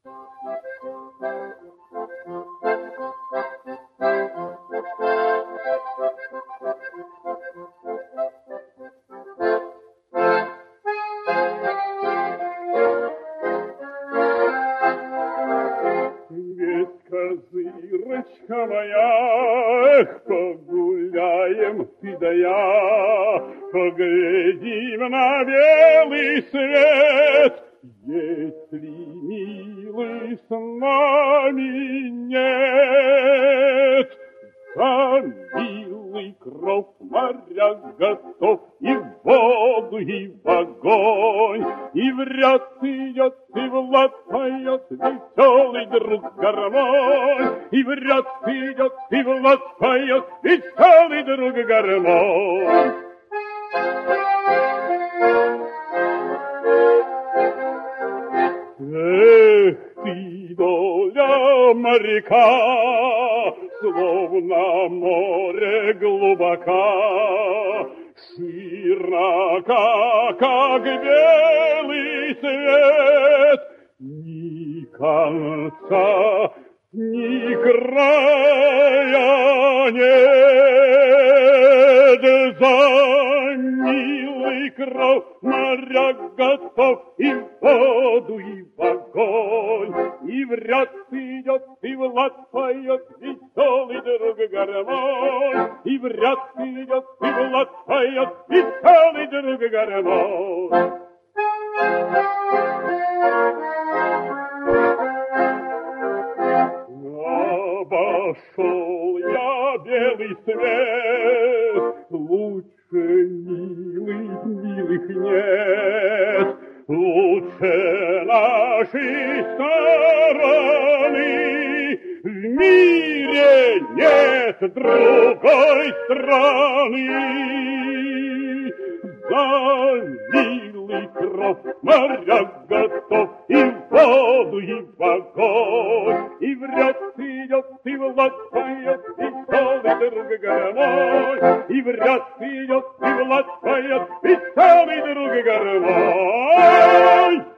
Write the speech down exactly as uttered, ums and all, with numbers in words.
Козырочка моя, эх, погуляем ты да я, поглядим на белый свет. Если, милый, с нами нет, за милый кров моря готов и в воду, и в огонь, и в ряд идет, и в лад поет веселый друг гармонь, и в ряд идет, и в лад поет веселый друг гармонь. Эх ты, доля моряка, словно море глубока, широка, как белый свет, ни конца, ни края нет. За милый кров моря готов и в воду, и в огонь, и в ряд идет, и в лад поет веселый друг гармонь, и в ряд идет, и в лад поет веселый друг гармонь. Обошел я белый свет, лучше милых, милых нет, лучше нашей стороны в мире нет другой страны. За милый кров моря готов и в воду, и в огонь, и в ряд идет, и в лад поет веселый друг гармонь, и в ряд идет, и в лад поет веселый друг гармонь.